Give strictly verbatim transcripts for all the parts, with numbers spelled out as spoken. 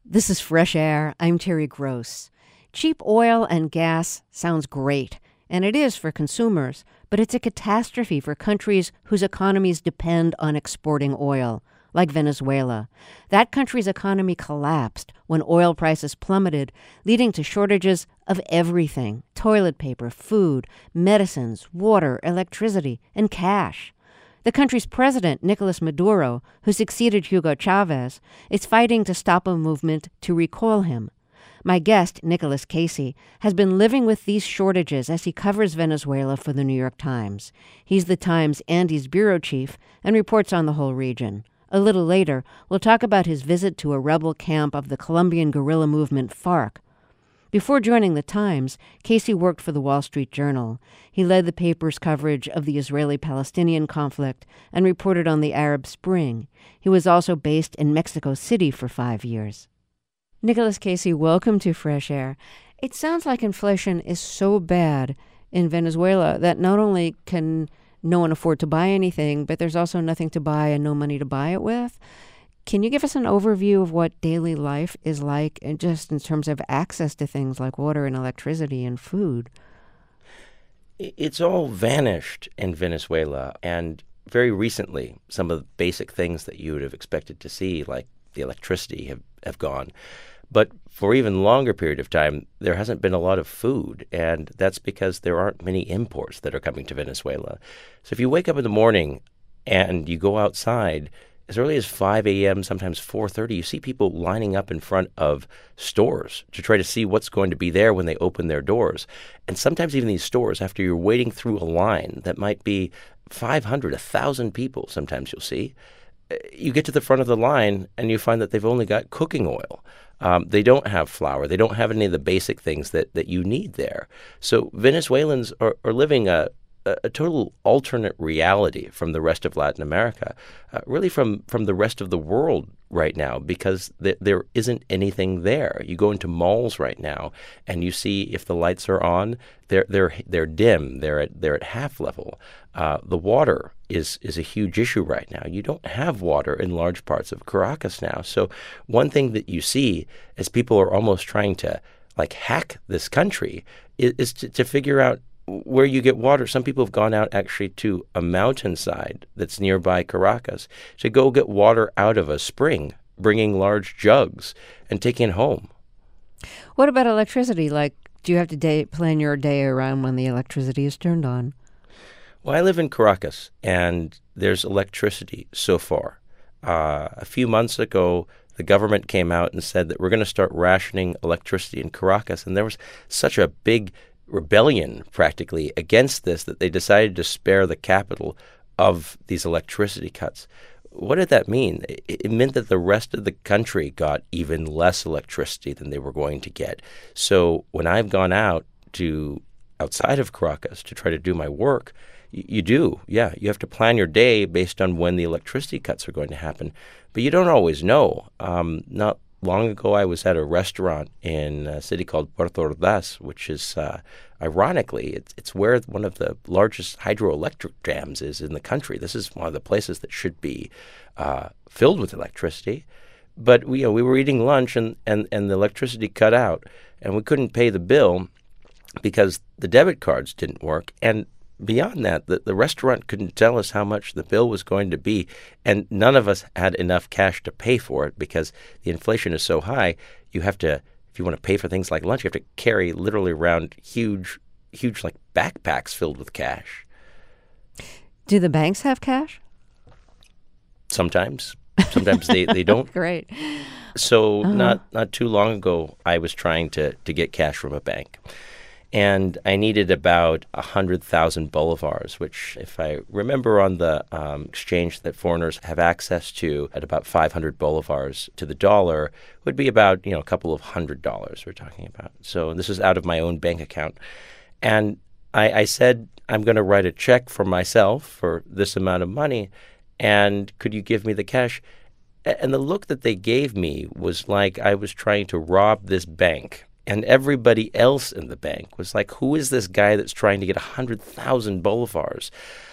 This is Fresh Air. I'm Terry Gross. Cheap oil and gas sounds great, and it is for consumers, but it's a catastrophe for countries whose economies depend on exporting oil, like Venezuela. That country's economy collapsed when oil prices plummeted, leading to shortages of everything: toilet paper, food, medicines, water, electricity, and cash. The country's president, Nicolas Maduro, who succeeded Hugo Chavez, is fighting to stop a movement to recall him. My guest, Nicholas Casey, has been living with these shortages as he covers Venezuela for the New York Times. He's the Times' Andes bureau chief and reports on the whole region. A little later, we'll talk about his visit to a rebel camp of the Colombian guerrilla movement FARC. Before joining the Times, Casey worked for the Wall Street Journal. He led the paper's coverage of the Israeli-Palestinian conflict and reported on the Arab Spring. He was also based in Mexico City for five years. Nicholas Casey, welcome to Fresh Air. It sounds like inflation is so bad in Venezuela that not only can no one afford to buy anything, but there's also nothing to buy and no money to buy it with. Can you give us an overview of what daily life is like, and just in terms of access to things like water and electricity and food? It's all vanished in Venezuela. And very recently, some of the basic things that you would have expected to see, like the electricity, have, have gone. But for even longer period of time, there hasn't been a lot of food, and that's because there aren't many imports that are coming to Venezuela. So if you wake up in the morning and you go outside, as early as five a.m., sometimes four thirty, you see people lining up in front of stores to try to see what's going to be there when they open their doors. And sometimes even these stores, after you're waiting through a line that might be five hundred, one thousand people, sometimes you'll see, you get to the front of the line and you find that they've only got cooking oil. Um, they don't have flour. They don't have any of the basic things that, that you need there. So Venezuelans are, are living a a total alternate reality from the rest of Latin America, uh, really from, from the rest of the world right now, because th- there isn't anything there. You go into malls right now and you see if the lights are on, they're they're they're dim. They're at they're at half level. Uh, the water is is a huge issue right now. You don't have water in large parts of Caracas now. So one thing that you see as people are almost trying to like hack this country is, is to, to figure out where you get water. Some people have gone out actually to a mountainside that's nearby Caracas to go get water out of a spring, bringing large jugs and taking it home. What about electricity? Like, do you have to day, plan your day around when the electricity is turned on? Well, I live in Caracas, and there's electricity so far. Uh, a few months ago, the government came out and said that we're going to start rationing electricity in Caracas, and there was such a big rebellion practically against this that they decided to spare the capital of these electricity cuts. What did that mean? It meant that the rest of the country got even less electricity than they were going to get. So when I've gone out to outside of Caracas to try to do my work, you, you do, yeah, you have to plan your day based on when the electricity cuts are going to happen. But you don't always know. Um, not Long ago, I was at a restaurant in a city called Puerto Ordaz, which is, uh, ironically, it's, it's where one of the largest hydroelectric dams is in the country. This is one of the places that should be uh, filled with electricity. But we, you know, we were eating lunch, and, and, and the electricity cut out, and we couldn't pay the bill because the debit cards didn't work. And beyond that, the, the restaurant couldn't tell us how much the bill was going to be, and none of us had enough cash to pay for it because the inflation is so high. You have to, if you want to pay for things like lunch, you have to carry literally around huge, huge like backpacks filled with cash. Do the banks have cash? Sometimes. Sometimes they, they don't. Great. So uh-huh. not not too long ago, I was trying to, to get cash from a bank. And I needed about one hundred thousand bolivars, which, if I remember on the um, exchange that foreigners have access to at about five hundred bolivars to the dollar, would be about, you know, a couple of hundred dollars we're talking about. So this is out of my own bank account. And I, I said, I'm going to write a check for myself for this amount of money, and could you give me the cash? And the look that they gave me was like I was trying to rob this bank. And everybody else in the bank was like, who is this guy that's trying to get one hundred thousand bolivars?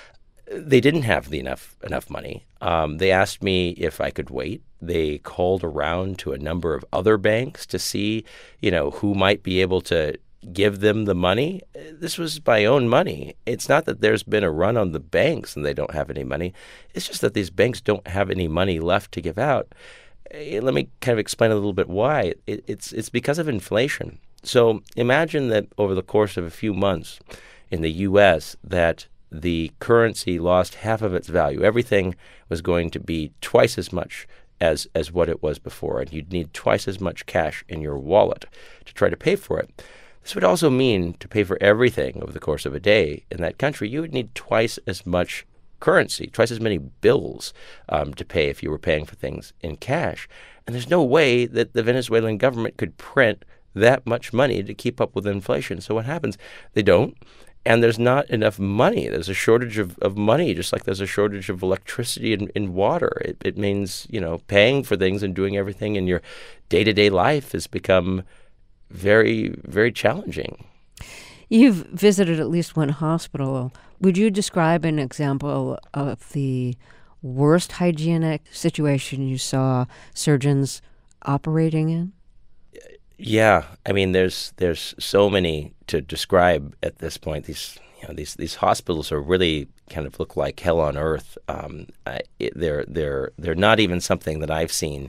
They didn't have the enough enough money. Um, they asked me if I could wait. They called around to a number of other banks to see, you know, who might be able to give them the money. This was my own money. It's not that there's been a run on the banks and they don't have any money. It's just that these banks don't have any money left to give out. Eh, Let me kind of explain a little bit why. It, it's it's because of inflation. So imagine that over the course of a few months in the U S that the currency lost half of its value. Everything was going to be twice as much as as what it was before, and you'd need twice as much cash in your wallet to try to pay for it. This would also mean to pay for everything over the course of a day in that country, you would need twice as much currency, twice as many bills um, to pay if you were paying for things in cash. And there's no way that the Venezuelan government could print that much money to keep up with inflation. So what happens? They don't. And there's not enough money. There's a shortage of, of money, just like there's a shortage of electricity and, and water. It, it means, you know, paying for things and doing everything in your day-to-day life has become very, very challenging. You've visited at least one hospital. Would you describe an example of the worst hygienic situation you saw surgeons operating in? Yeah, I mean, there's there's so many to describe at this point. These you know these these hospitals are really kind of look like hell on earth. Um, I, it, they're they're they're not even something that I've seen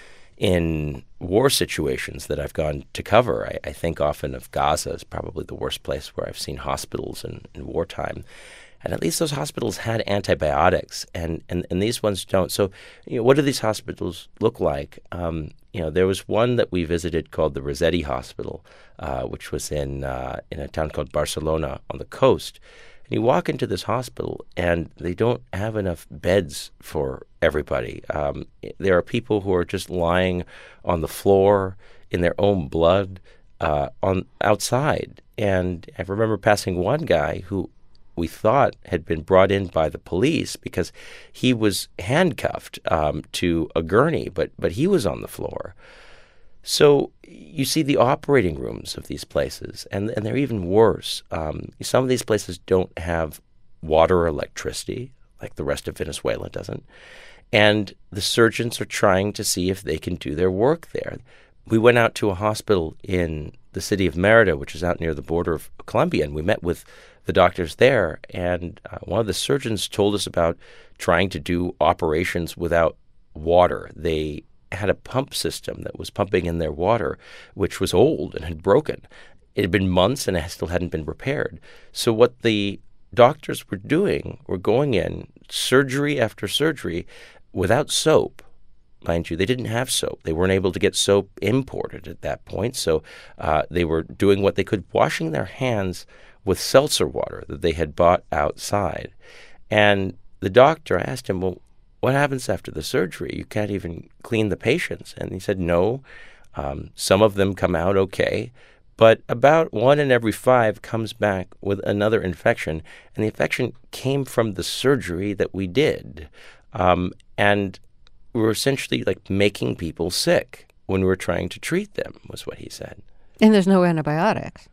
in war situations that I've gone to cover. I, I think often of Gaza as probably the worst place where I've seen hospitals in, in wartime. And at least those hospitals had antibiotics, and, and, and these ones don't. So, you know, what do these hospitals look like? Um, you know, there was one that we visited called the Rossetti Hospital, uh, which was in uh, in a town called Barcelona on the coast. And you walk into this hospital, and they don't have enough beds for everybody. Um, there are people who are just lying on the floor in their own blood uh, on outside. And I remember passing one guy who we thought had been brought in by the police because he was handcuffed um, to a gurney, but but he was on the floor. So you see the operating rooms of these places, and, and they're even worse. Um, some of these places don't have water or electricity, like the rest of Venezuela doesn't. And the surgeons are trying to see if they can do their work there. We went out to a hospital in the city of Merida, which is out near the border of Colombia, and we met with the doctors there. And uh, one of the surgeons told us about trying to do operations without water. They had a pump system that was pumping in their water, which was old and had broken. It had been months and it still hadn't been repaired. So what the doctors were doing were going in, surgery after surgery, without soap. Mind you, they didn't have soap. They weren't able to get soap imported at that point. So uh, they were doing what they could, washing their hands with seltzer water that they had bought outside. And the doctor, I asked him, well, what happens after the surgery? You can't even clean the patients. And he said, no, um, some of them come out okay, but about one in every five comes back with another infection. And the infection came from the surgery that we did. Um, and we were essentially like making people sick when we were trying to treat them, was what he said. And there's no antibiotics.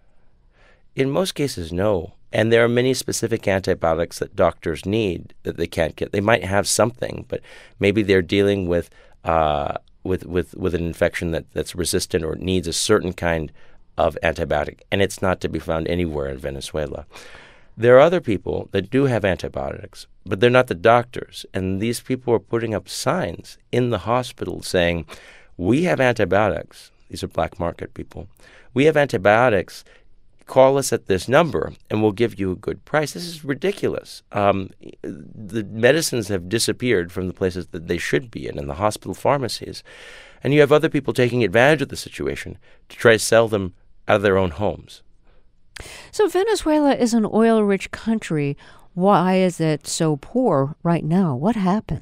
In most cases, no. And there are many specific antibiotics that doctors need that they can't get. They might have something, but maybe they're dealing with uh, with with with an infection that, that's resistant or needs a certain kind of antibiotic, and it's not to be found anywhere in Venezuela. There are other people that do have antibiotics, but they're not the doctors. And these people are putting up signs in the hospital saying, we have antibiotics. These are black market people. We have antibiotics. Call us at this number, and we'll give you a good price. This is ridiculous. Um, the medicines have disappeared from the places that they should be in, in the hospital pharmacies. And you have other people taking advantage of the situation to try to sell them out of their own homes. So Venezuela is an oil-rich country. Why is it so poor right now? What happened?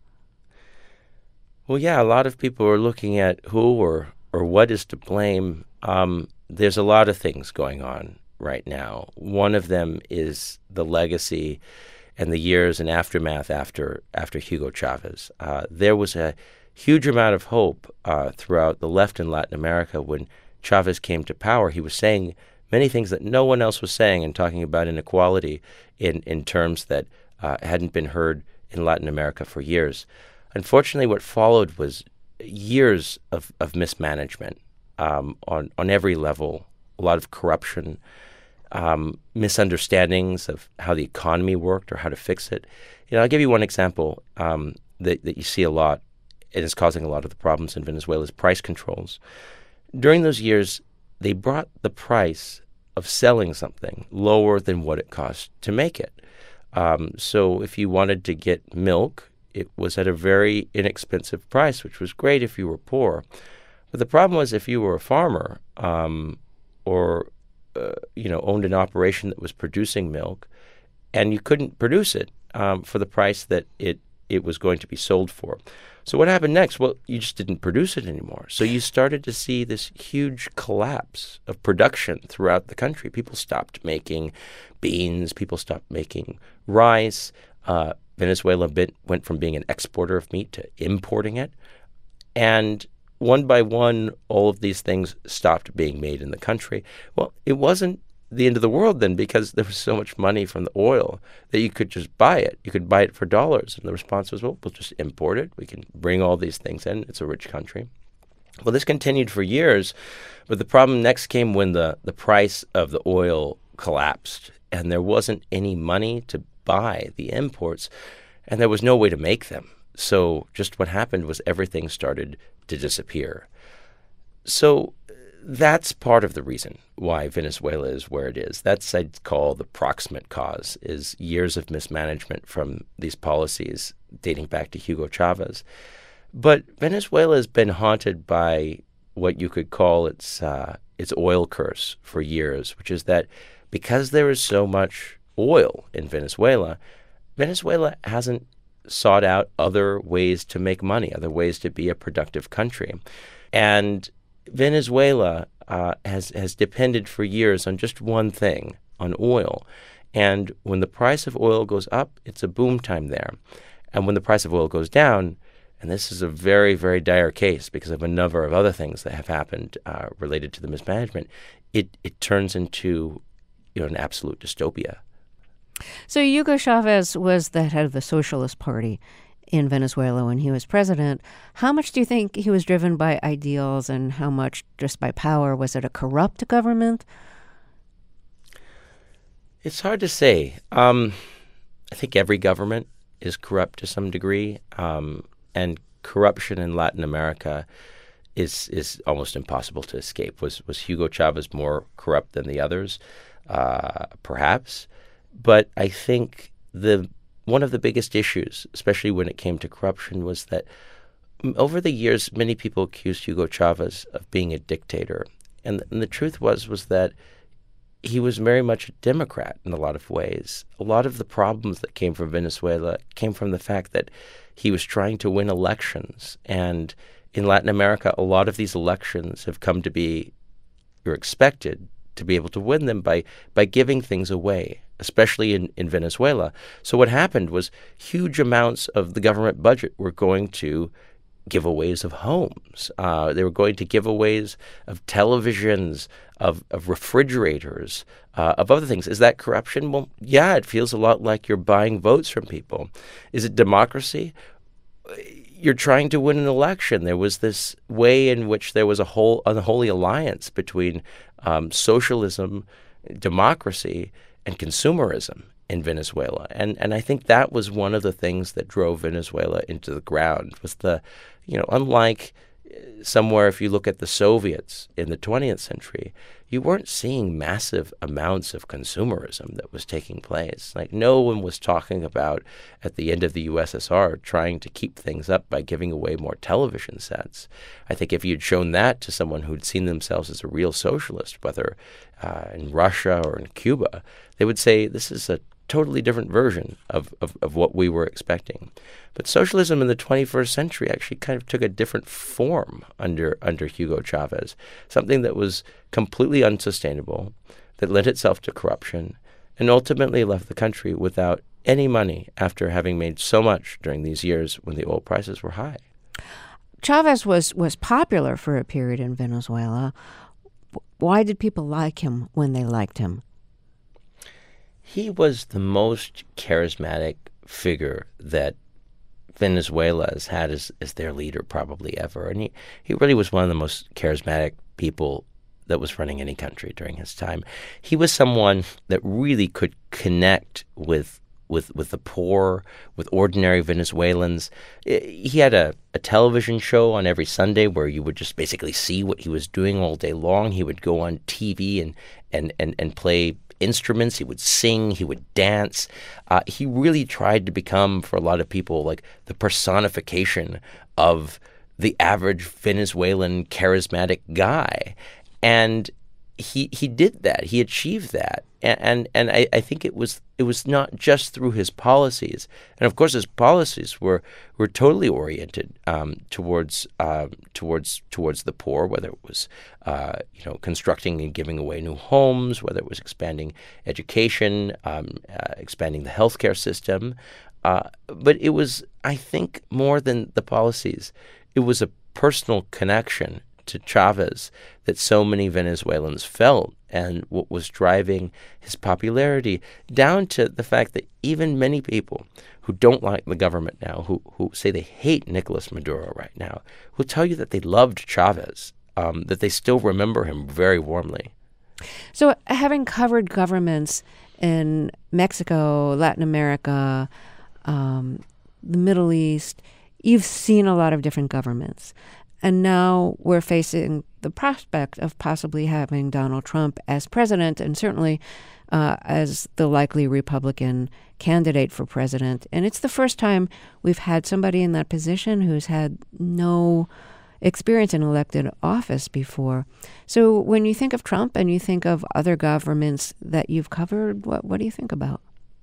Well, yeah, a lot of people are looking at who or, or what is to blame. Um, there's a lot of things going on right now. One of them is the legacy and the years and aftermath after after Hugo Chavez. Uh, there was a huge amount of hope uh, throughout the left in Latin America when Chavez came to power. He was saying many things that no one else was saying and talking about inequality in, in terms that uh, hadn't been heard in Latin America for years. Unfortunately, what followed was years of, of mismanagement um, on, on every level, a lot of corruption, um, misunderstandings of how the economy worked or how to fix it. You know, I'll give you one example um, that, that you see a lot, and is causing a lot of the problems in Venezuela, is price controls. During those years, they brought the price of selling something lower than what it cost to make it. Um, so if you wanted to get milk, it was at a very inexpensive price, which was great if you were poor. But the problem was if you were a farmer um, or uh, you know owned an operation that was producing milk, and you couldn't produce it um, for the price that it it was going to be sold for. So what happened next? Well, you just didn't produce it anymore. So you started to see this huge collapse of production throughout the country. People stopped making beans. People stopped making rice. Uh, Venezuela bit, went from being an exporter of meat to importing it. And one by one, all of these things stopped being made in the country. Well, it wasn't the end of the world then, because there was so much money from the oil that you could just buy it. You could buy it for dollars. And the response was, well, we'll just import it. We can bring all these things in. It's a rich country. Well, this continued for years. But the problem next came when the, the price of the oil collapsed and there wasn't any money to buy the imports and there was no way to make them. So just what happened was everything started to disappear. So that's part of the reason why Venezuela is where it is. That's, I'd call, the proximate cause, is years of mismanagement from these policies dating back to Hugo Chavez. But Venezuela has been haunted by what you could call its uh, its oil curse for years, which is that because there is so much oil in Venezuela, Venezuela hasn't sought out other ways to make money, other ways to be a productive country. And Venezuela uh, has has depended for years on just one thing, on oil. And when the price of oil goes up, it's a boom time there. And when the price of oil goes down, and this is a very, very dire case because of a number of other things that have happened uh, related to the mismanagement, it, it turns into you know an absolute dystopia. So Hugo Chavez was the head of the Socialist Party in Venezuela when he was president. How much do you think he was driven by ideals and how much just by power? Was it a corrupt government? It's hard to say. Um, I think every government is corrupt to some degree, um, and corruption in Latin America is is almost impossible to escape. Was was Hugo Chavez more corrupt than the others? Uh, perhaps. But I think the one of the biggest issues, especially when it came to corruption, was that over the years, many people accused Hugo Chavez of being a dictator. And, and the truth was, was that he was very much a Democrat in a lot of ways. A lot of the problems that came from Venezuela came from the fact that he was trying to win elections. And in Latin America, a lot of these elections have come to be, you're expected to be able to win them by by giving things away, especially in, in Venezuela. So what happened was huge amounts of the government budget were going to giveaways of homes. Uh, they were going to giveaways of televisions, of, of refrigerators, uh, of other things. Is that corruption? Well, yeah, it feels a lot like you're buying votes from people. Is it democracy? You're trying to win an election. There was this way in which there was a whole unholy alliance between um, socialism, democracy, and consumerism in Venezuela. And and I think that was one of the things that drove Venezuela into the ground, was the, you know, unlike somewhere, if you look at the Soviets in the twentieth century, you weren't seeing massive amounts of consumerism that was taking place. Like, no one was talking about, at the end of the U S S R, trying to keep things up by giving away more television sets. I think if you'd shown that to someone who'd seen themselves as a real socialist, whether uh, in Russia or in Cuba, they would say, this is a totally different version of, of, of what we were expecting. But socialism in the twenty-first century actually kind of took a different form under under Hugo Chavez, something that was completely unsustainable, that lent itself to corruption, and ultimately left the country without any money after having made so much during these years when the oil prices were high. Chavez was, was popular for a period in Venezuela. Why did people like him when they liked him? He was the most charismatic figure that Venezuela has had as, as their leader probably ever. And he, he really was one of the most charismatic people that was running any country during his time. He was someone that really could connect with with with the poor, with ordinary Venezuelans. He had a, a television show on every Sunday where you would just basically see what he was doing all day long. He would go on T V and and, and, and play instruments. He would sing. He would dance. Uh, he really tried to become, for a lot of people, like the personification of the average Venezuelan charismatic guy. And he he did that. He achieved that. And and, and I, I think it was it was not just through his policies. And of course his policies were were totally oriented um, towards um, towards towards the poor, whether it was uh, you know constructing and giving away new homes, whether it was expanding education, um, uh, expanding the healthcare system. Uh, but it was, I think, more than the policies. It was a personal connection to Chavez that so many Venezuelans felt, and what was driving his popularity, down to the fact that even many people who don't like the government now, who who say they hate Nicolas Maduro right now, will tell you that they loved Chavez, um, that they still remember him very warmly. So having covered governments in Mexico, Latin America, um, the Middle East, you've seen a lot of different governments. And now we're facing the prospect of possibly having Donald Trump as president, and certainly uh, as the likely Republican candidate for president. And it's the first time we've had somebody in that position who's had no experience in elected office before. So when you think of Trump and you think of other governments that you've covered, what, what do you think about?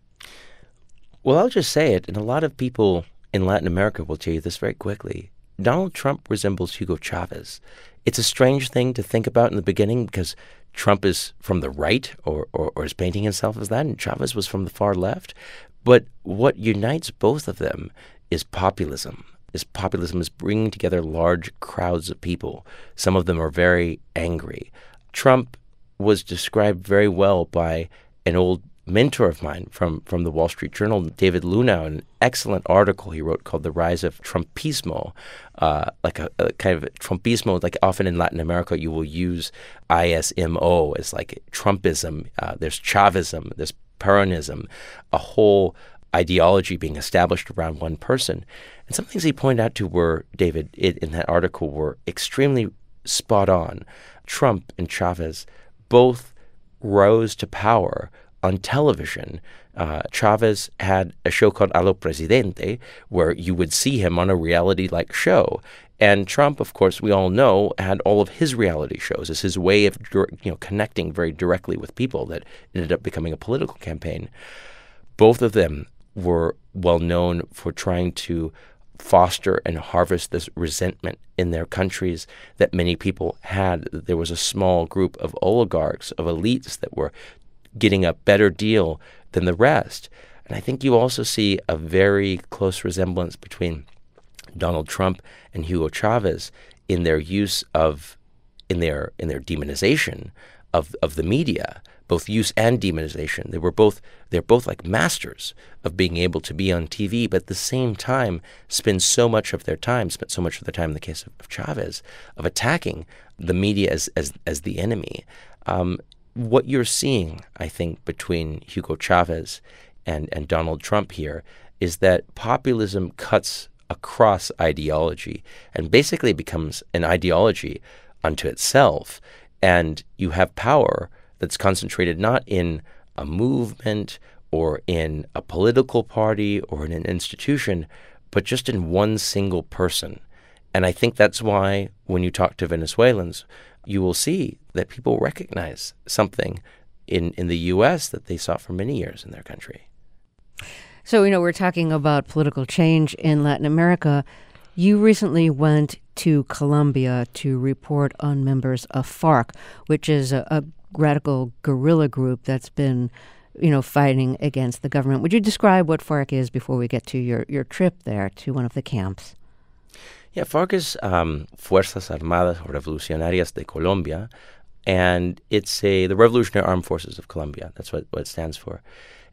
Well, I'll just say it, and a lot of people in Latin America will tell you this very quickly. Donald Trump resembles Hugo Chavez. It's a strange thing to think about in the beginning because Trump is from the right or, or, or is painting himself as that, and Chavez was from the far left. But what unites both of them is populism. This populism is bringing together large crowds of people. Some of them are very angry. Trump was described very well by an old mentor of mine from, from the Wall Street Journal, David Lunau, an excellent article he wrote called The Rise of Trumpismo, uh, like a, a kind of Trumpismo, like often in Latin America you will use I S M O as like Trumpism. Uh, there's Chavism, there's Peronism, a whole ideology being established around one person. And some things he pointed out to were, David, it, in that article were extremely spot on. Trump and Chavez both rose to power on television. Uh, Chavez had a show called A lo Presidente, where you would see him on a reality-like show. And Trump, of course, we all know, had all of his reality shows as his way of you know connecting very directly with people that ended up becoming a political campaign. Both of them were well known for trying to foster and harvest this resentment in their countries that many people had. There was a small group of oligarchs, of elites that were getting a better deal than the rest. And I think you also see a very close resemblance between Donald Trump and Hugo Chavez in their use of, in their in their demonization of of the media, both use and demonization. They were both they're both like masters of being able to be on T V, but at the same time spend so much of their time, spent so much of their time in the case of, of Chavez, of attacking the media as as as the enemy. Um, What you're seeing, I think, between Hugo Chavez and, and Donald Trump here is that populism cuts across ideology and basically becomes an ideology unto itself. And you have power that's concentrated not in a movement or in a political party or in an institution, but just in one single person. And I think that's why when you talk to Venezuelans, you will see that people recognize something in, in the U S that they saw for many years in their country. So, you know, we're talking about political change in Latin America. You recently went to Colombia to report on members of FARC, which is a, a radical guerrilla group that's been, you know, fighting against the government. Would you describe what FARC is before we get to your, your trip there to one of the camps? Yeah, FARC is um, Fuerzas Armadas Revolucionarias de Colombia, and it's a the Revolutionary Armed Forces of Colombia. That's what, what it stands for.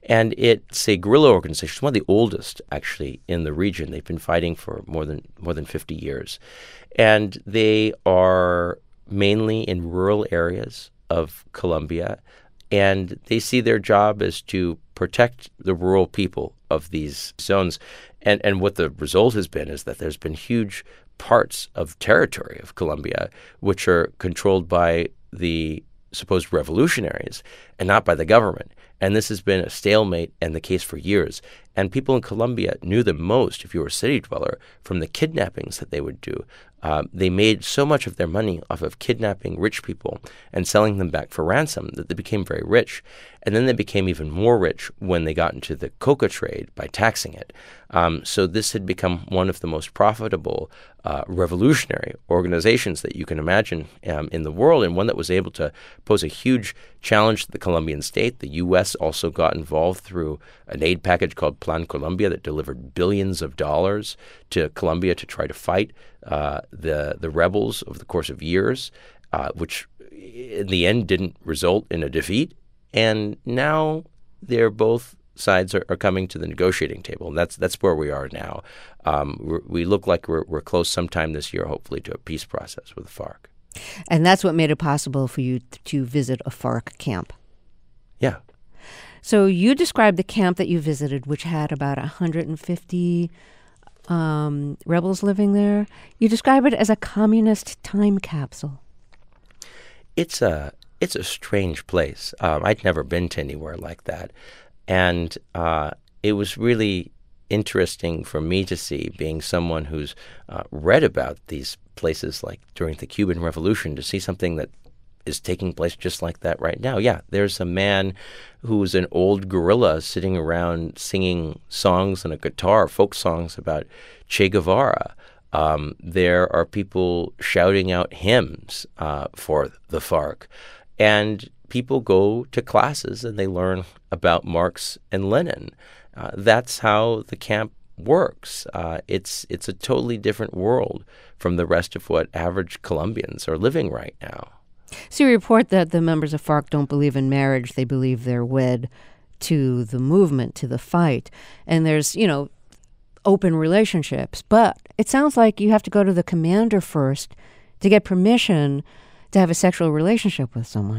And it's a guerrilla organization. It's one of the oldest, actually, in the region. They've been fighting for more than more than fifty years. And they are mainly in rural areas of Colombia. And they see their job as to protect the rural people of these zones. And, and what the result has been is that there's been huge parts of territory of Colombia which are controlled by the supposed revolutionaries and not by the government. And this has been a stalemate and the case for years. And people in Colombia knew them most, if you were a city dweller, from the kidnappings that they would do. Um, they made so much of their money off of kidnapping rich people and selling them back for ransom that they became very rich. And then they became even more rich when they got into the coca trade by taxing it. Um, so this had become one of the most profitable uh, revolutionary organizations that you can imagine um, in the world, and one that was able to pose a huge challenge to the Colombian state. The U S also got involved through an aid package called Plan Colombia that delivered billions of dollars to Colombia to try to fight uh, the the rebels over the course of years, uh, which in the end didn't result in a defeat. And now they're both sides are, are coming to the negotiating table, and that's that's where we are now. Um, we're, we look like we're, we're close sometime this year, hopefully, to a peace process with the FARC. And that's what made it possible for you to visit a FARC camp. Yeah. So you described the camp that you visited, which had about one hundred fifty um, rebels living there. You describe it as a communist time capsule. It's a it's a strange place. Um, I'd never been to anywhere like that, and uh, it was really interesting for me to see, being someone who's uh, read about these places like during the Cuban Revolution, to see something that is taking place just like that right now. Yeah, there's a man who's an old guerrilla sitting around singing songs on a guitar, folk songs about Che Guevara. Um, there are people shouting out hymns uh, for the FARC. And people go to classes and they learn about Marx and Lenin. Uh, that's how the camp works. Uh, it's it's a totally different world from the rest of what average Colombians are living right now. So you report that the members of FARC don't believe in marriage. They believe they're wed to the movement, to the fight. And there's, you know, open relationships. But it sounds like you have to go to the commander first to get permission to have a sexual relationship with someone.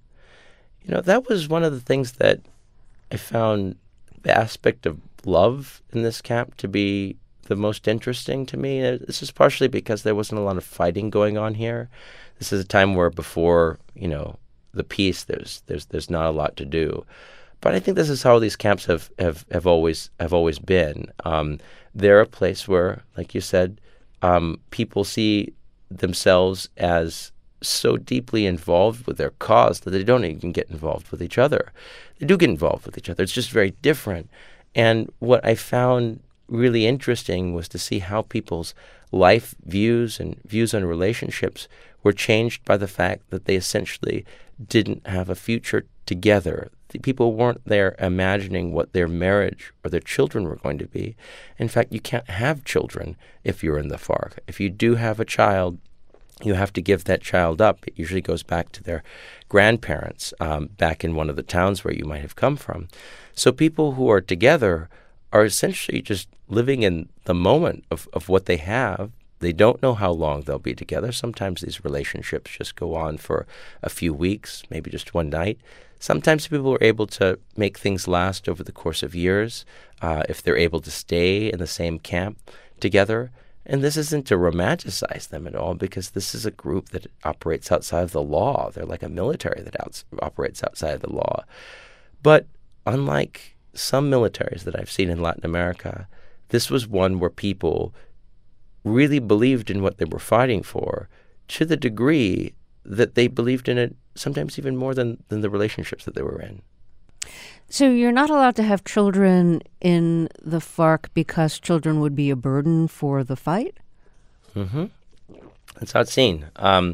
You know, that was one of the things that I found the aspect of love in this camp to be the most interesting to me. This is partially because there wasn't a lot of fighting going on here. This is a time where before, you know, the peace, there's there's there's not a lot to do. But I think this is how these camps have, have, have always have always been. Um, they're a place where, like you said, um, people see themselves as so deeply involved with their cause that they don't even get involved with each other. They do get involved with each other. It's just very different. And what I found really interesting was to see how people's life views and views on relationships were changed by the fact that they essentially didn't have a future together. The people weren't there imagining what their marriage or their children were going to be. In fact, you can't have children if you're in the FARC. If you do have a child, you have to give that child up. It usually goes back to their grandparents um, back in one of the towns where you might have come from. So people who are together are essentially just living in the moment of, of what they have. They don't know how long they'll be together. Sometimes these relationships just go on for a few weeks, maybe just one night. Sometimes people are able to make things last over the course of years uh, if they're able to stay in the same camp together. And this isn't to romanticize them at all, because this is a group that operates outside of the law. They're like a military that outs- operates outside of the law. But unlike some militaries that I've seen in Latin America, this was one where people really believed in what they were fighting for to the degree that they believed in it sometimes even more than, than the relationships that they were in. So you're not allowed to have children in the FARC because children would be a burden for the fight? Mm-hmm. That's how it's seen. Um,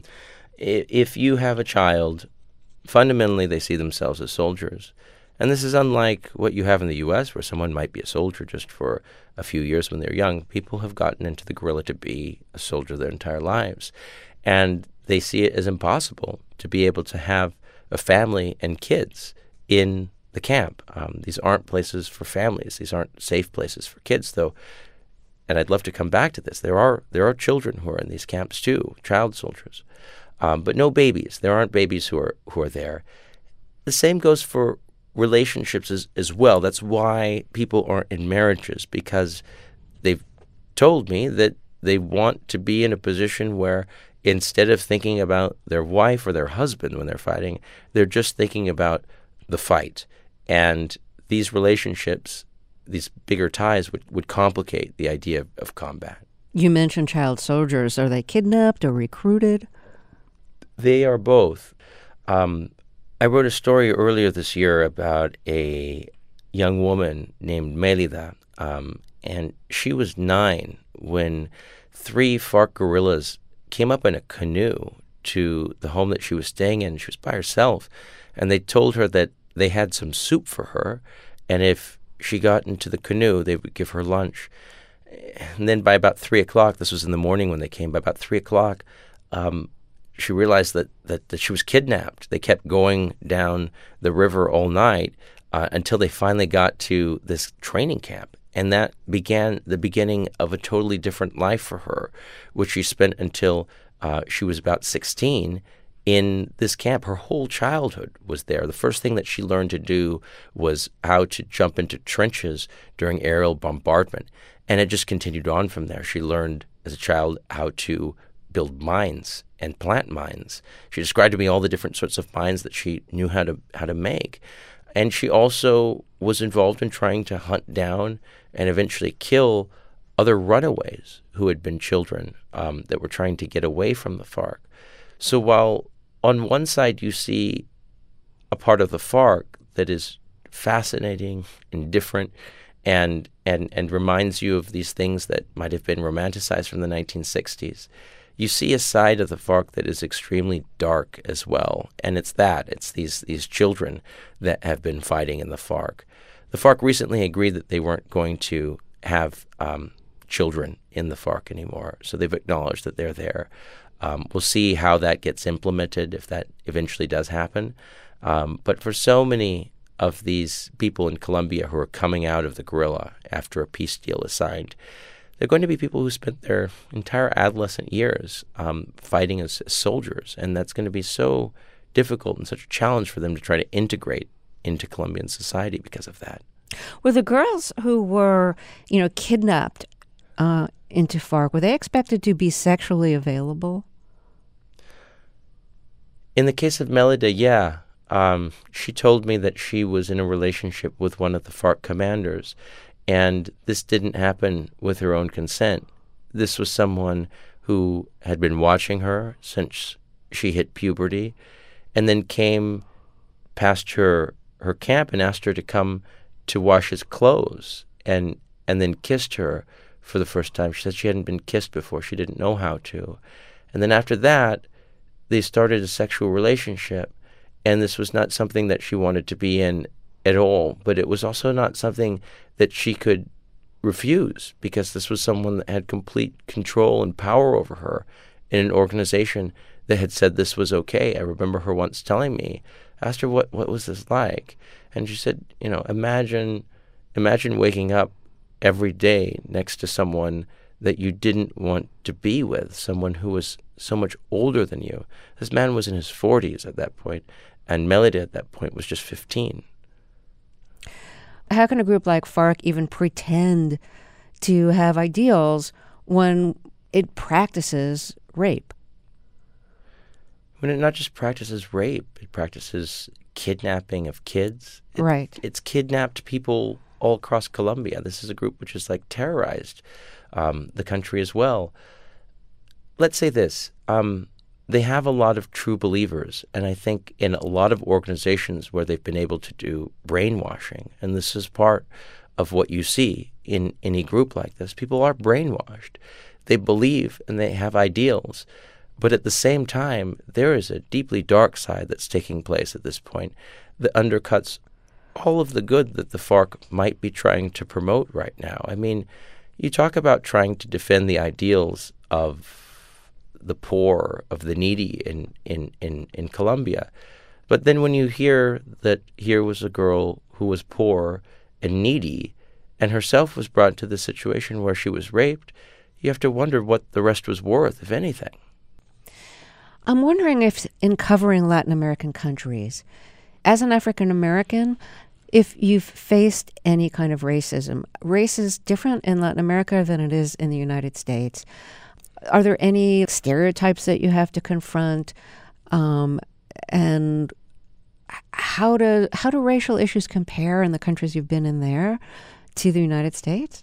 if you have a child, fundamentally they see themselves as soldiers. And this is unlike what you have in the U S, where someone might be a soldier just for a few years when they're young. People have gotten into the guerrilla to be a soldier their entire lives. And they see it as impossible to be able to have a family and kids in the camp. Um, these aren't places for families. These aren't safe places for kids, though. And I'd love to come back to this. There are there are children who are in these camps too, child soldiers, um, but no babies. There aren't babies who are who are there. The same goes for relationships as, as well. That's why people aren't in marriages, because they've told me that they want to be in a position where instead of thinking about their wife or their husband when they're fighting, they're just thinking about the fight. And these relationships, these bigger ties would, would complicate the idea of, of combat. You mentioned child soldiers. Are they kidnapped or recruited? They are both. Um, I wrote a story earlier this year about a young woman named Melida, um, and she was nine when three FARC guerrillas came up in a canoe to the home that she was staying in. She was by herself, and they told her that they had some soup for her, and if she got into the canoe, they would give her lunch. And then by about three o'clock, this was in the morning when they came, by about three o'clock, um, she realized that, that, that she was kidnapped. They kept going down the river all night uh, until they finally got to this training camp. And that began the beginning of a totally different life for her, which she spent until uh, she was about sixteen in this camp. Her whole childhood was there. The first thing that she learned to do was how to jump into trenches during aerial bombardment. And it just continued on from there. She learned as a child how to build mines and plant mines. She described to me all the different sorts of mines that she knew how to how to make. And she also was involved in trying to hunt down and eventually kill other runaways who had been children um, that were trying to get away from the FARC. So while on one side you see a part of the FARC that is fascinating and different and and and reminds you of these things that might have been romanticized from the nineteen sixties, you see a side of the FARC that is extremely dark as well. And it's that. It's these these children that have been fighting in the FARC. The FARC recently agreed that they weren't going to have um, children in the FARC anymore. So they've acknowledged that they're there. Um, we'll see how that gets implemented, if that eventually does happen. Um, but for so many of these people in Colombia who are coming out of the guerrilla after a peace deal is signed, they're going to be people who spent their entire adolescent years um, fighting as, as soldiers. And that's going to be so difficult and such a challenge for them to try to integrate into Colombian society because of that. Were the girls who were, you know, kidnapped uh, into FARC, were they expected to be sexually available? In the case of Melida, yeah. Um, she told me that she was in a relationship with one of the FARC commanders, and this didn't happen with her own consent. This was someone who had been watching her since she hit puberty, and then came past her her camp and asked her to come to wash his clothes, and and then kissed her for the first time. She said she hadn't been kissed before. She didn't know how to. And then after that, they started a sexual relationship, and this was not something that she wanted to be in at all, but it was also not something that she could refuse, because this was someone that had complete control and power over her in an organization that had said this was okay. I remember her once telling me, I asked her, what, what was this like? And she said, you know, imagine, imagine waking up every day next to someone that you didn't want to be with, someone who was so much older than you. This man was in his forties at that point, and Melida at that point was just fifteen. How can a group like FARC even pretend to have ideals when it practices rape? When it not just practices rape, it practices kidnapping of kids. It, right. It's kidnapped people all across Colombia. This is a group which has like terrorized um, the country as well. Let's say this. Um, they have a lot of true believers, and I think in a lot of organizations where they've been able to do brainwashing, and this is part of what you see in any group like this, people are brainwashed. They believe and they have ideals, but at the same time, there is a deeply dark side that's taking place at this point that undercuts all of the good that the FARC might be trying to promote right now. I mean, you talk about trying to defend the ideals of the poor, of the needy in, in, in, in Colombia. But then when you hear that here was a girl who was poor and needy and herself was brought into the situation where she was raped, you have to wonder what the rest was worth, if anything. I'm wondering if in covering Latin American countries, as an African American, if you've faced any kind of racism. Race is different in Latin America than it is in the United States. Are there any stereotypes that you have to confront? Um, and how do how do racial issues compare in the countries you've been in there to the United States?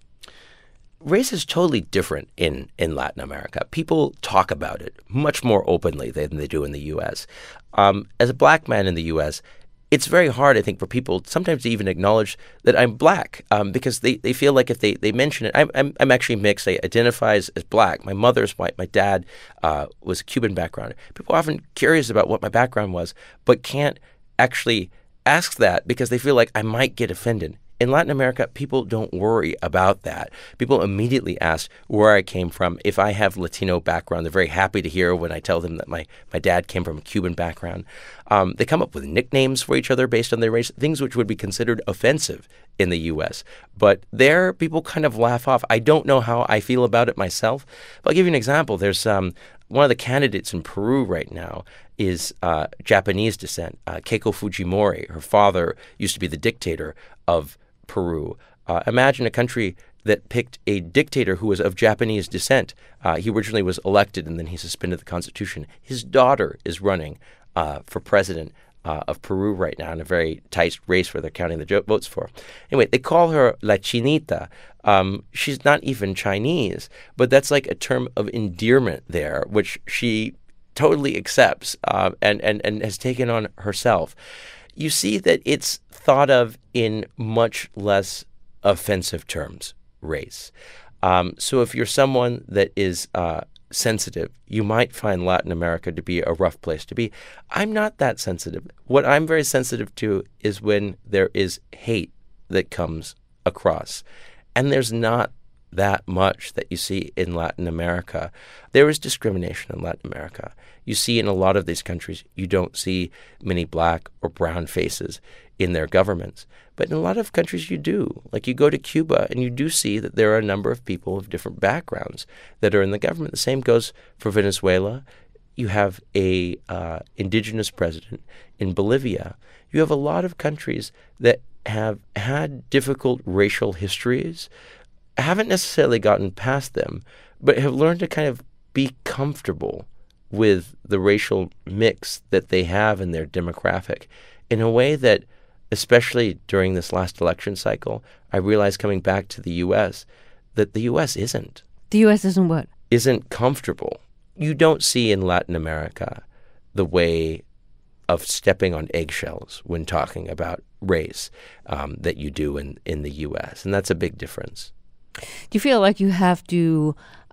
Race is totally different in, in Latin America. People talk about it much more openly than they do in the U S. Um, as a black man in the U S, it's very hard, I think, for people sometimes to even acknowledge that I'm black um, because they, they feel like if they, they mention it, I'm, I'm I'm actually mixed. I identify as, as black. My mother's white. My dad uh, was Cuban background. People are often curious about what my background was, but can't actually ask that because they feel like I might get offended. In Latin America, people don't worry about that. People immediately ask where I came from. If I have Latino background, they're very happy to hear when I tell them that my, my dad came from a Cuban background. Um, they come up with nicknames for each other based on their race, things which would be considered offensive in the U S. But there, people kind of laugh off. I don't know how I feel about it myself. But I'll give you an example. There's um, one of the candidates in Peru right now is uh, Japanese descent, uh, Keiko Fujimori. Her father used to be the dictator of Peru. Uh, imagine a country that picked a dictator who was of Japanese descent. Uh, he originally was elected and then he suspended the constitution. His daughter is running uh, for president uh, of Peru right now in a very tight race where they're counting the jo- votes for. Anyway, they call her La Chinita. Um, she's not even Chinese, but that's like a term of endearment there, which she totally accepts uh, and, and, and has taken on herself. You see that it's thought of in much less offensive terms, race. Um, so if you're someone that is uh, sensitive, you might find Latin America to be a rough place to be. I'm not that sensitive. What I'm very sensitive to is when there is hate that comes across. And there's not that much that you see in Latin America. There is discrimination in Latin America. You see in a lot of these countries, you don't see many black or brown faces in their governments. But in a lot of countries, you do. Like you go to Cuba and you do see that there are a number of people of different backgrounds that are in the government. The same goes for Venezuela. You have a uh, indigenous president in Bolivia. You have a lot of countries that have had difficult racial histories, haven't necessarily gotten past them, but have learned to kind of be comfortable with the racial mix that they have in their demographic in a way that, especially during this last election cycle, I realized coming back to the U S that the U S isn't. The U S isn't what? Isn't comfortable. You don't see in Latin America the way of stepping on eggshells when talking about race um, that you do in, in the U S, and that's a big difference. Do you feel like you have to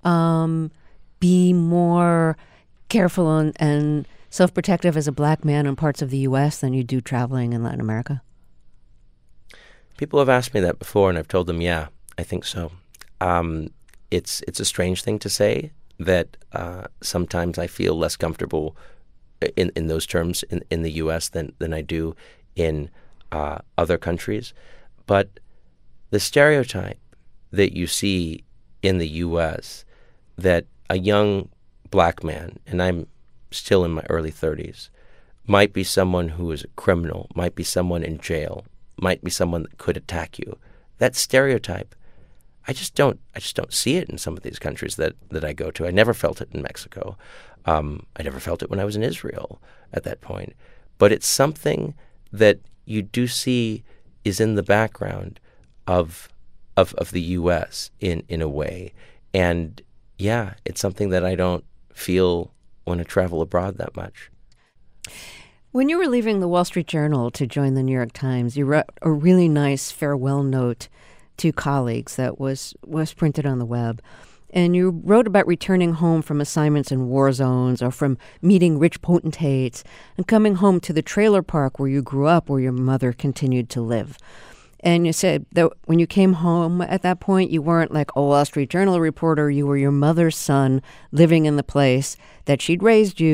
um, be more careful on, and self-protective as a black man in parts of the U S than you do traveling in Latin America? People have asked me that before, and I've told them, yeah, I think so. Um, it's it's a strange thing to say that uh, sometimes I feel less comfortable in, in those terms in, in the U S than, than I do in uh, other countries. But the stereotype that you see in the U S that a young black man, and I'm still in my early thirties, might be someone who is a criminal, might be someone in jail, might be someone that could attack you. That stereotype, I just don't I just don't see it in some of these countries that, that I go to. I never felt it in Mexico. Um, I never felt it when I was in Israel at that point. But it's something that you do see is in the background of of of the U S in, in a way. And yeah, it's something that I don't feel when I travel abroad that much. When you were leaving the Wall Street Journal to join the New York Times, you wrote a really nice farewell note to colleagues that was, was printed on the web. And you wrote about returning home from assignments in war zones or from meeting rich potentates and coming home to the trailer park where you grew up, where your mother continued to live. And you said that when you came home at that point, you weren't like a Wall Street Journal reporter. You were your mother's son living in the place that she'd raised you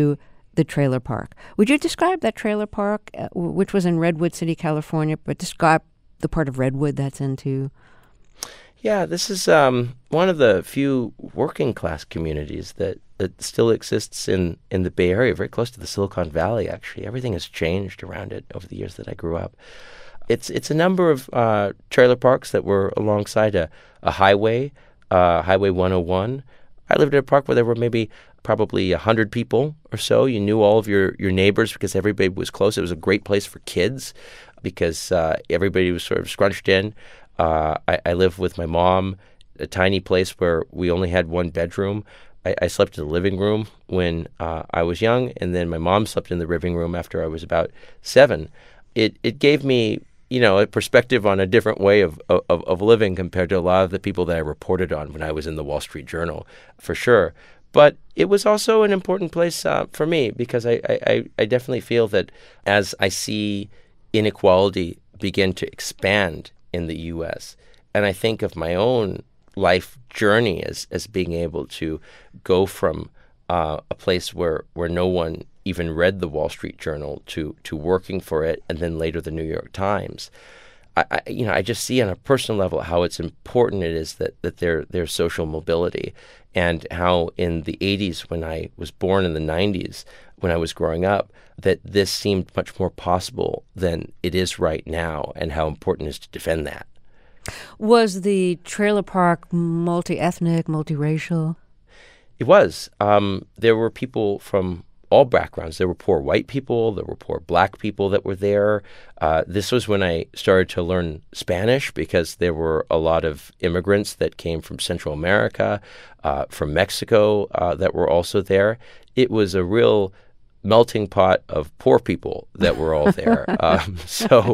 the trailer park. Would you describe that trailer park, uh, which was in Redwood City, California, but describe the part of Redwood that's into? Yeah, this is um, one of the few working class communities that, that still exists in, in the Bay Area, very close to the Silicon Valley, actually. Everything has changed around it over the years that I grew up. It's it's a number of uh, trailer parks that were alongside a, a highway, uh, Highway one oh one. I lived in a park where there were maybe probably one hundred people or so. You knew all of your, your neighbors because everybody was close. It was a great place for kids because uh, everybody was sort of scrunched in. Uh, I, I lived with my mom, a tiny place where we only had one bedroom. I, I slept in the living room when uh, I was young, and then my mom slept in the living room after I was about seven. It it gave me, you know, a perspective on a different way of, of, of living compared to a lot of the people that I reported on when I was in the Wall Street Journal, for sure. But it was also an important place uh, for me because I, I, I definitely feel that as I see inequality begin to expand in the U S, and I think of my own life journey as as being able to go from uh, a place where, where no one even read the Wall Street Journal to to working for it, and then later the New York Times. I, I you know I just see on a personal level how it's important it is that that there there's social mobility, and how in the eighties when I was born, in the nineties when I was growing up, that this seemed much more possible than it is right now, and how important it is to defend that. Was the trailer park multi-ethnic, multiracial? It was. Um, there were people from all backgrounds. There were poor white people. There were poor black people that were there. Uh, this was when I started to learn Spanish because there were a lot of immigrants that came from Central America, uh, from Mexico, uh, that were also there. It was a real melting pot of poor people that were all there. um, so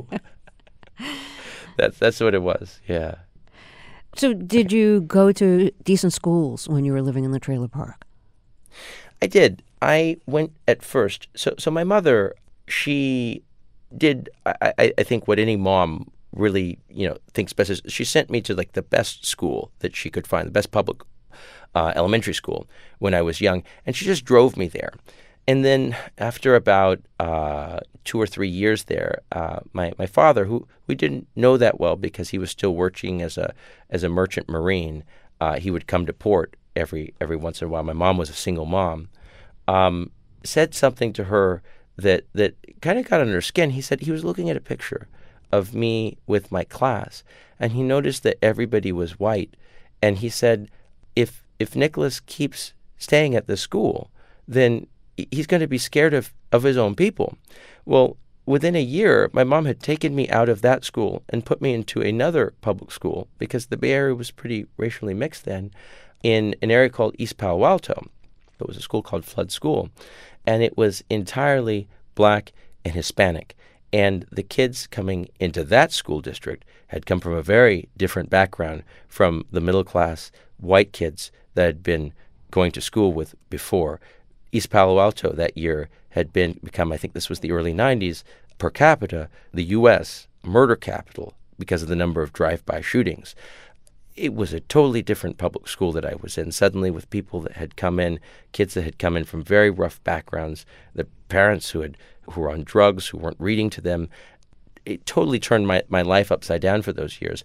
that's that's what it was. Yeah. So did you go to decent schools when you were living in the trailer park? I did. I went at first. So so my mother, she did, I, I, I think, what any mom really, you know, thinks best is she sent me to like the best school that she could find, the best public uh, elementary school when I was young. And she just drove me there. And then after about uh, two or three years there, uh, my my father, who we didn't know that well because he was still working as a as a merchant marine, uh, he would come to port every every once in a while. My mom was a single mom. Um, said something to her that that kind of got under her skin. He said he was looking at a picture of me with my class, and he noticed that everybody was white. And he said, if if Nicholas keeps staying at this school, then he's going to be scared of, of his own people. Well, within a year, my mom had taken me out of that school and put me into another public school because the Bay Area was pretty racially mixed then, in an area called East Palo Alto. It was a school called Flood School, and it was entirely black and Hispanic. And the kids coming into that school district had come from a very different background from the middle-class white kids that had been going to school with before. East Palo Alto that year had been become, I think this was the early nineties, per capita, the U S murder capital because of the number of drive-by shootings. It was a totally different public school that I was in, suddenly with people that had come in, kids that had come in from very rough backgrounds, the parents who had who were on drugs, who weren't reading to them. It totally turned my, my life upside down for those years.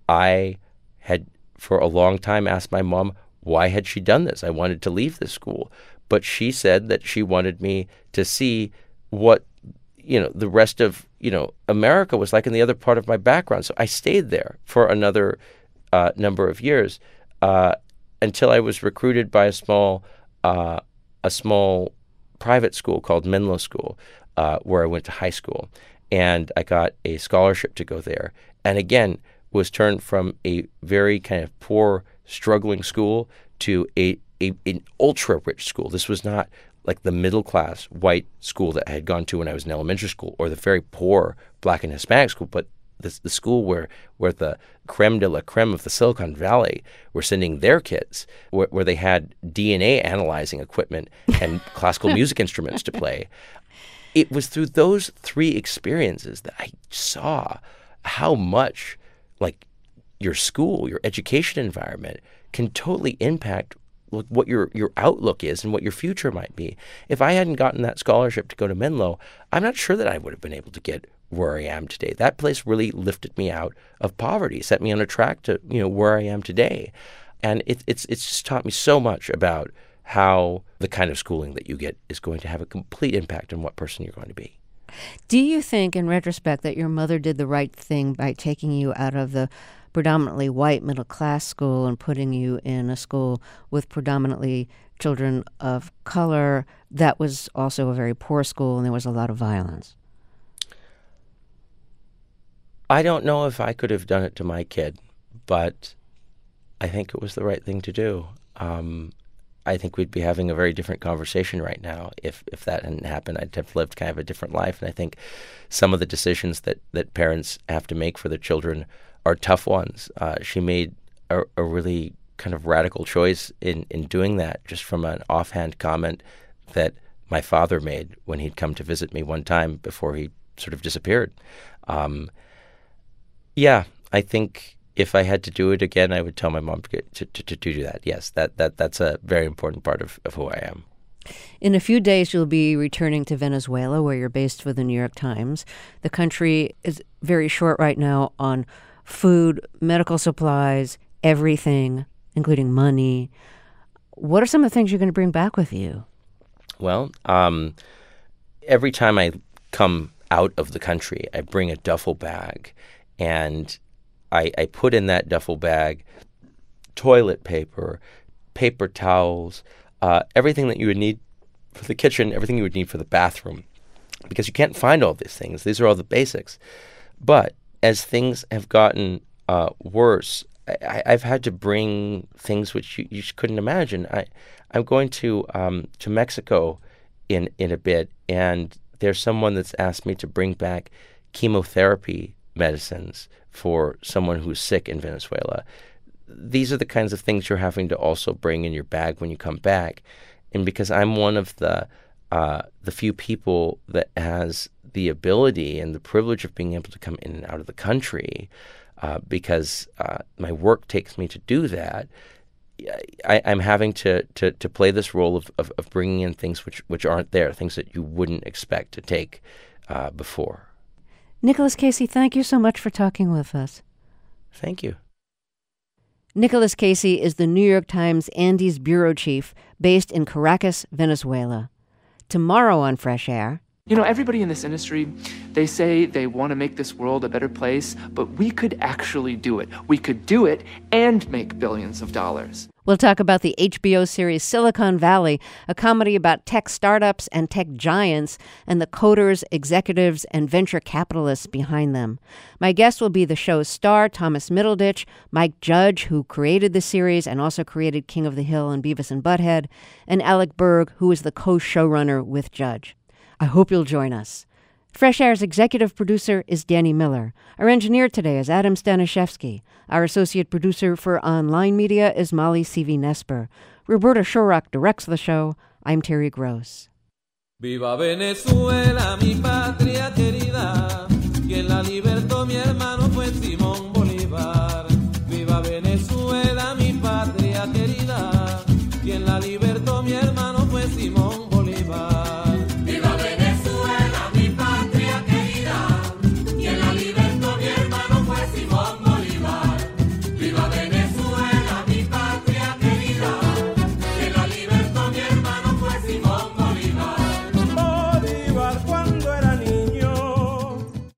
I had, for a long time, asked my mom, why had she done this? I wanted to leave this school. But she said that she wanted me to see what, you know, the rest of, you know, America was like in the other part of my background. So I stayed there for another uh, number of years uh, until I was recruited by a small uh, a small private school called Menlo School, uh, where I went to high school. And I got a scholarship to go there. And again, was turned from a very kind of poor, struggling school to a A, an ultra-rich school. This was not like the middle-class white school that I had gone to when I was in elementary school, or the very poor black and Hispanic school, but this, the school where, where the creme de la creme of the Silicon Valley were sending their kids, where, where they had D N A analyzing equipment and classical music instruments to play. It was through those three experiences that I saw how much, like, your school, your education environment can totally impact what your, your outlook is and what your future might be. If I hadn't gotten that scholarship to go to Menlo, I'm not sure that I would have been able to get where I am today. That place really lifted me out of poverty, set me on a track to, you know, where I am today. And it, it's it's just taught me so much about how the kind of schooling that you get is going to have a complete impact on what person you're going to be. Do you think, in retrospect, that your mother did the right thing by taking you out of the predominantly white middle-class school and putting you in a school with predominantly children of color that was also a very poor school and there was a lot of violence? I don't know if I could have done it to my kid, but I think it was the right thing to do. Um, I think we'd be having a very different conversation right now if, if that hadn't happened. I'd have lived kind of a different life. And I think some of the decisions that, that parents have to make for their children are tough ones. Uh, she made a, a really kind of radical choice in, in doing that, just from an offhand comment that my father made when he'd come to visit me one time before he sort of disappeared. Um, yeah, I think if I had to do it again, I would tell my mom to, get, to, to, to do that. Yes, that, that that's a very important part of, of who I am. In a few days, you'll be returning to Venezuela, where you're based for the New York Times. The country is very short right now on food, medical supplies, everything, including money. What are some of the things you're going to bring back with you? Well, um, every time I come out of the country, I bring a duffel bag, and I, I put in that duffel bag toilet paper, paper towels, uh, everything that you would need for the kitchen, everything you would need for the bathroom, because you can't find all these things. These are all the basics. But as things have gotten uh, worse, I, I've had to bring things which you, you couldn't imagine. I, I'm going to um, to Mexico in, in a bit, and there's someone that's asked me to bring back chemotherapy medicines for someone who's sick in Venezuela. These are the kinds of things you're having to also bring in your bag when you come back. And because I'm one of the uh, the few people that has the ability and the privilege of being able to come in and out of the country, uh, because uh, my work takes me to do that, I, I'm having to, to, to play this role of, of, of bringing in things which, which aren't there, things that you wouldn't expect to take uh, before. Nicholas Casey, thank you so much for talking with us. Thank you. Nicholas Casey is the New York Times Andes bureau chief based in Caracas, Venezuela. Tomorrow on Fresh Air. You know, everybody in this industry, they say they want to make this world a better place, but we could actually do it. We could do it and make billions of dollars. We'll talk about the H B O series Silicon Valley, a comedy about tech startups and tech giants and the coders, executives, and venture capitalists behind them. My guest will be the show's star, Thomas Middleditch, Mike Judge, who created the series and also created King of the Hill and Beavis and Butthead, and Alec Berg, who is the co-showrunner with Judge. I hope you'll join us. Fresh Air's executive producer is Danny Miller. Our engineer today is Adam Stanishevsky. Our associate producer for online media is Molly Seavey-Nesper. Roberta Shorrock directs the show. I'm Terry Gross. Viva Venezuela, mi patria querida.